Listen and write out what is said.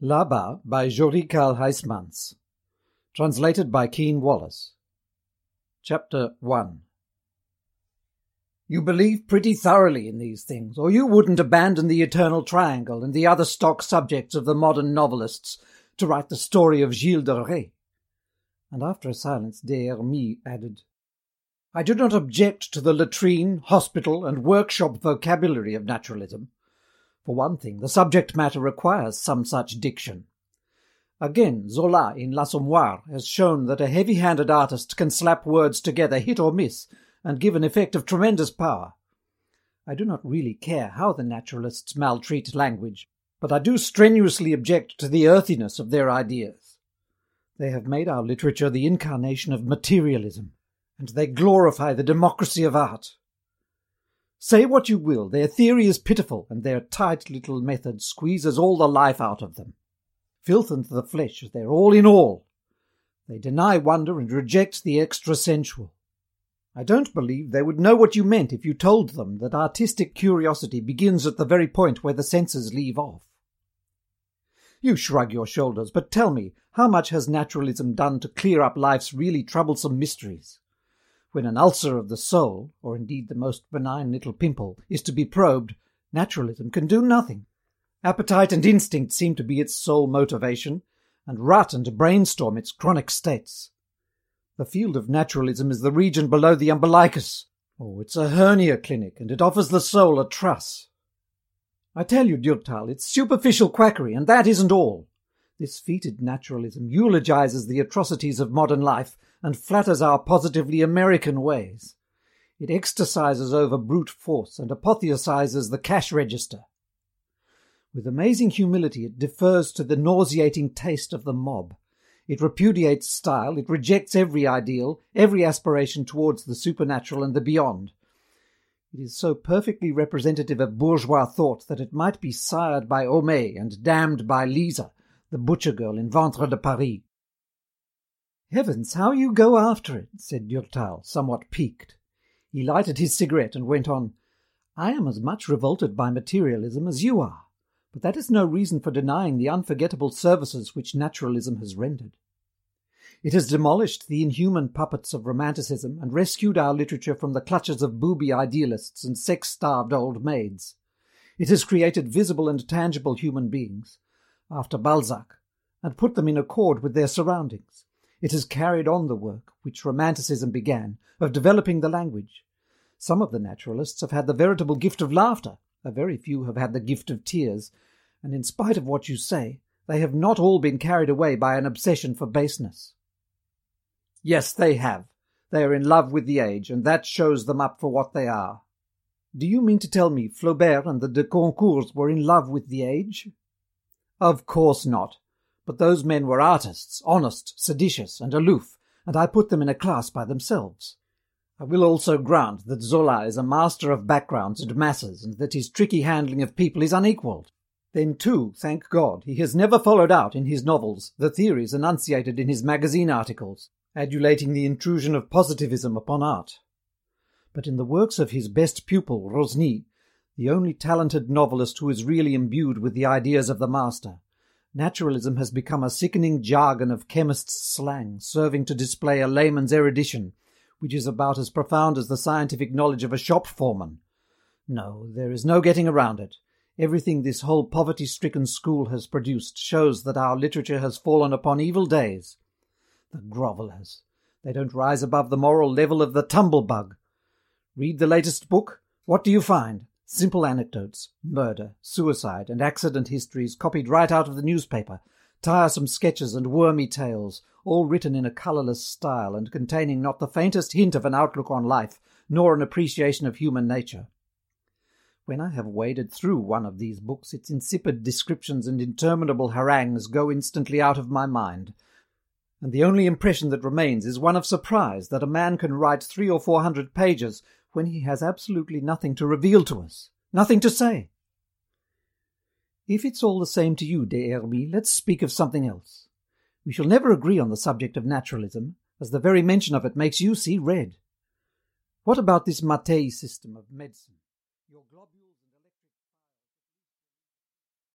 Là-bas by Joris Karl Huysmans. Translated by Keen Wallace. Chapter 1. You believe pretty thoroughly in these things, or you wouldn't abandon the eternal triangle and the other stock subjects of the modern novelists to write the story of Gilles de Rais. And after a silence, Des Hermies added, I do not object to the latrine, hospital, and workshop vocabulary of naturalism. For one thing, the subject matter requires some such diction. Again, Zola in L'Assommoir has shown that a heavy-handed artist can slap words together, hit or miss, and give an effect of tremendous power. I do not really care how the naturalists maltreat language, but I do strenuously object to the earthiness of their ideas. They have made our literature the incarnation of materialism, and they glorify the democracy of art. Say what you will, their theory is pitiful, and their tight little method squeezes all the life out of them. Filth and the flesh, they're all in all. They deny wonder and reject the extra-sensual. I don't believe they would know what you meant if you told them that artistic curiosity begins at the very point where the senses leave off. You shrug your shoulders, but tell me, how much has naturalism done to clear up life's really troublesome mysteries? When an ulcer of the soul, or indeed the most benign little pimple, is to be probed, naturalism can do nothing. Appetite and instinct seem to be its sole motivation, and rut and brainstorm its chronic states. The field of naturalism is the region below the umbilicus. Oh, it's a hernia clinic, and it offers the soul a truss. I tell you, Durtal, it's superficial quackery, and that isn't all. This fetid naturalism eulogizes the atrocities of modern life, and flatters our positively American ways. It ecstasises over brute force and apotheosizes the cash register. With amazing humility it defers to the nauseating taste of the mob. It repudiates style, it rejects every ideal, every aspiration towards the supernatural and the beyond. It is so perfectly representative of bourgeois thought that it might be sired by Homais and damned by Lisa, the butcher girl in Ventre de Paris. Heavens, how you go after it, said Durtal, somewhat piqued. He lighted his cigarette and went on, I am as much revolted by materialism as you are, but that is no reason for denying the unforgettable services which naturalism has rendered. It has demolished the inhuman puppets of romanticism and rescued our literature from the clutches of booby idealists and sex-starved old maids. It has created visible and tangible human beings, after Balzac, and put them in accord with their surroundings. It has carried on the work, which Romanticism began, of developing the language. Some of the naturalists have had the veritable gift of laughter, a very few have had the gift of tears, and in spite of what you say, they have not all been carried away by an obsession for baseness. Yes, they have. They are in love with the age, and that shows them up for what they are. Do you mean to tell me Flaubert and the de Goncourts were in love with the age? Of course not. But those men were artists, honest, seditious, and aloof, and I put them in a class by themselves. I will also grant that Zola is a master of backgrounds and masses, and that his tricky handling of people is unequalled. Then, too, thank God, he has never followed out in his novels the theories enunciated in his magazine articles, adulating the intrusion of positivism upon art. But in the works of his best pupil, Rosny, the only talented novelist who is really imbued with the ideas of the master, naturalism has become a sickening jargon of chemists' slang, serving to display a layman's erudition, which is about as profound as the scientific knowledge of a shop foreman. No, there is no getting around it. Everything this whole poverty-stricken school has produced shows that our literature has fallen upon evil days. The grovellers. They don't rise above the moral level of the tumble-bug. Read the latest book. What do you find? Simple anecdotes, murder, suicide, and accident histories copied right out of the newspaper, tiresome sketches and wormy tales, all written in a colourless style and containing not the faintest hint of an outlook on life, nor an appreciation of human nature. When I have waded through one of these books, its insipid descriptions and interminable harangues go instantly out of my mind, and the only impression that remains is one of surprise that a man can write 300 or 400 pages when he has absolutely nothing to reveal to us, nothing to say. If it's all the same to you, Des Hermies, let's speak of something else. We shall never agree on the subject of naturalism, as the very mention of it makes you see red. What about this Mattei system of medicine? Your globules